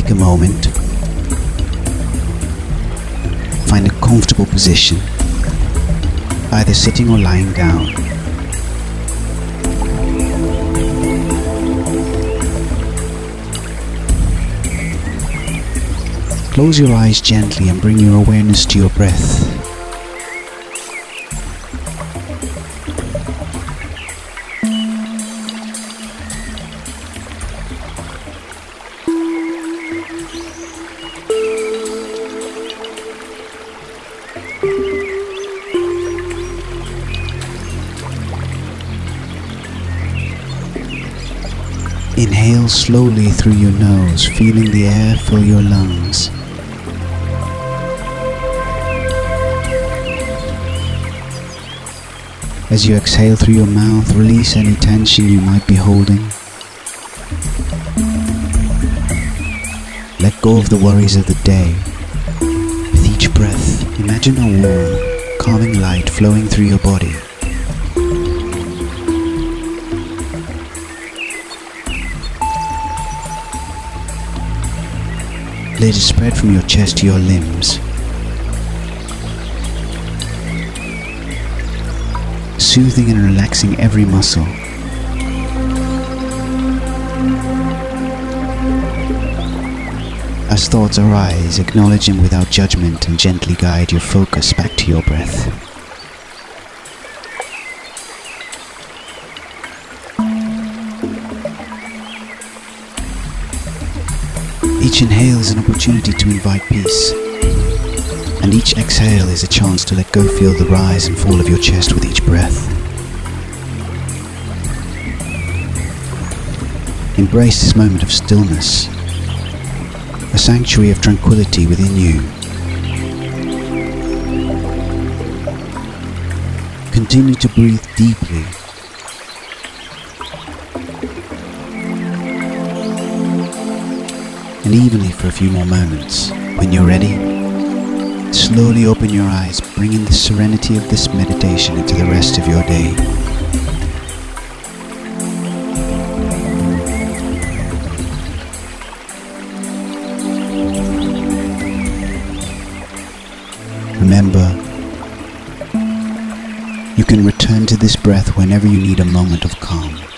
Take a moment, find a comfortable position, either sitting or lying down. Close your eyes gently and bring your awareness to your breath. Inhale slowly through your nose, feeling the air fill your lungs. As you exhale through your mouth, release any tension you might be holding. Let go of the worries of the day. With each breath, imagine a warm, calming light flowing through your body. Let it spread from your chest to your limbs, soothing and relaxing every muscle. As thoughts arise, acknowledge them without judgment and gently guide your focus back to your breath. Each inhale is an opportunity to invite peace, and each exhale is a chance to let go, feel the rise and fall of your chest with each breath. Embrace this moment of stillness, a sanctuary of tranquility within you. Continue to breathe deeply. And evenly for a few more moments. When you're ready, slowly open your eyes, bringing the serenity of this meditation into the rest of your day. Remember, you can return to this breath whenever you need a moment of calm.